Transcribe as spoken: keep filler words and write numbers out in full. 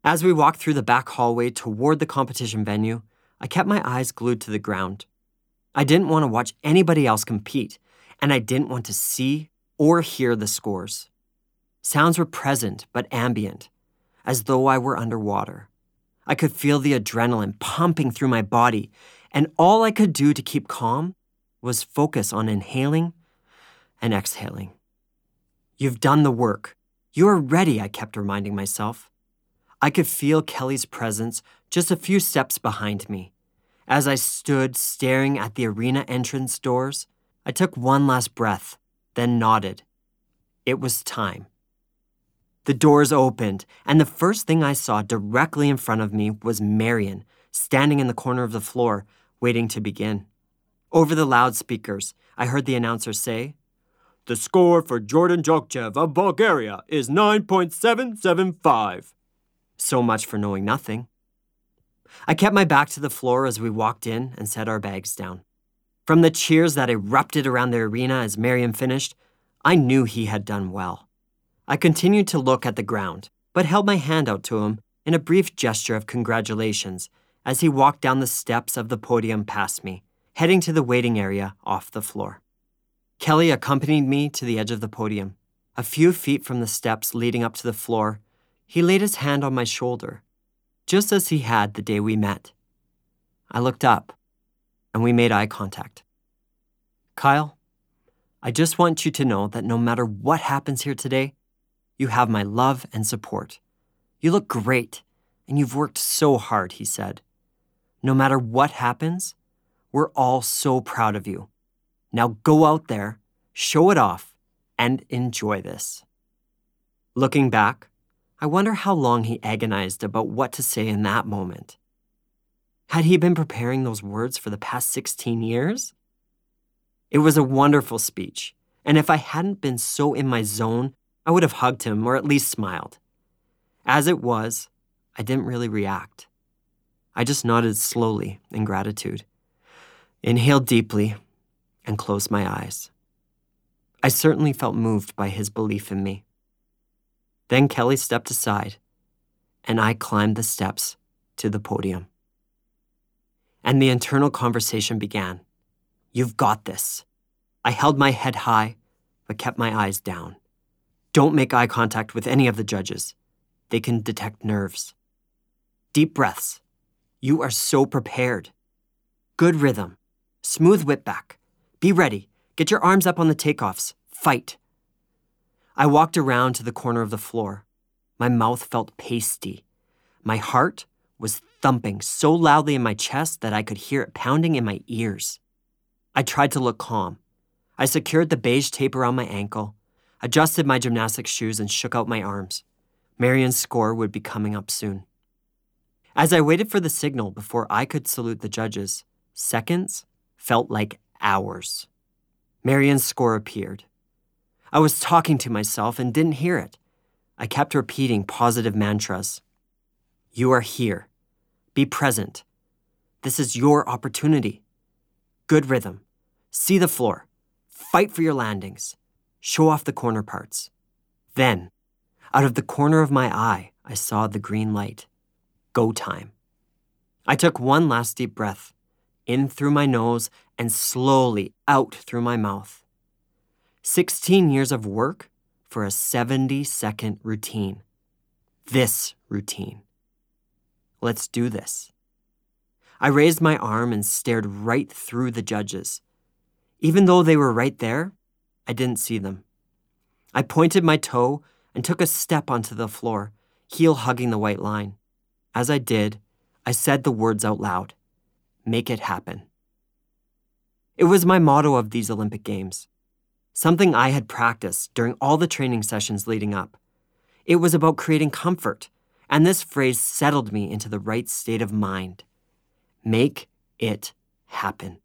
As we walked through the back hallway toward the competition venue, I kept my eyes glued to the ground. I didn't want to watch anybody else compete, and I didn't want to see or hear the scores. Sounds were present but ambient, as though I were underwater. I could feel the adrenaline pumping through my body, and all I could do to keep calm was focus on inhaling and exhaling. You've done the work. You are ready, I kept reminding myself. I could feel Kelly's presence just a few steps behind me. As I stood staring at the arena entrance doors, I took one last breath, then nodded. It was time. The doors opened, and the first thing I saw directly in front of me was Marion, standing in the corner of the floor, waiting to begin. Over the loudspeakers, I heard the announcer say, "The score for Jordan Jokchev of Bulgaria is nine point seven seven five. So much for knowing nothing. I kept my back to the floor as we walked in and set our bags down. From the cheers that erupted around the arena as Marion finished, I knew he had done well. I continued to look at the ground, but held my hand out to him in a brief gesture of congratulations as he walked down the steps of the podium past me, heading to the waiting area off the floor. Kelly accompanied me to the edge of the podium. A few feet from the steps leading up to the floor, he laid his hand on my shoulder, just as he had the day we met. I looked up, and we made eye contact. "Kyle, I just want you to know that no matter what happens here today, you have my love and support. You look great, and you've worked so hard," he said. "No matter what happens, we're all so proud of you. Now go out there, show it off, and enjoy this." Looking back, I wonder how long he agonized about what to say in that moment. Had he been preparing those words for the past sixteen years? It was a wonderful speech, and if I hadn't been so in my zone, I would have hugged him or at least smiled. As it was, I didn't really react. I just nodded slowly in gratitude, inhaled deeply, and closed my eyes. I certainly felt moved by his belief in me. Then Kelly stepped aside, and I climbed the steps to the podium. And the internal conversation began. "You've got this." I held my head high, but kept my eyes down. "Don't make eye contact with any of the judges. They can detect nerves." Deep breaths. "You are so prepared." Good rhythm. Smooth whip back. "Be ready. Get your arms up on the takeoffs. Fight." I walked around to the corner of the floor. My mouth felt pasty. My heart was thumping so loudly in my chest that I could hear it pounding in my ears. I tried to look calm. I secured the beige tape around my ankle, adjusted my gymnastics shoes, and shook out my arms. Marion's score would be coming up soon. As I waited for the signal before I could salute the judges, seconds felt like hours. Marion's score appeared. I was talking to myself and didn't hear it. I kept repeating positive mantras. "You are here. Be present. This is your opportunity. Good rhythm. See the floor. Fight for your landings. Show off the corner parts." Then, out of the corner of my eye, I saw the green light. Go time. I took one last deep breath, in through my nose and slowly out through my mouth. Sixteen years of work for a seventy-second routine. This routine. Let's do this. I raised my arm and stared right through the judges. Even though they were right there, I didn't see them. I pointed my toe and took a step onto the floor, heel hugging the white line. As I did, I said the words out loud. Make it happen. It was my motto of these Olympic Games. Something I had practiced during all the training sessions leading up. It was about creating comfort, and this phrase settled me into the right state of mind. Make it happen.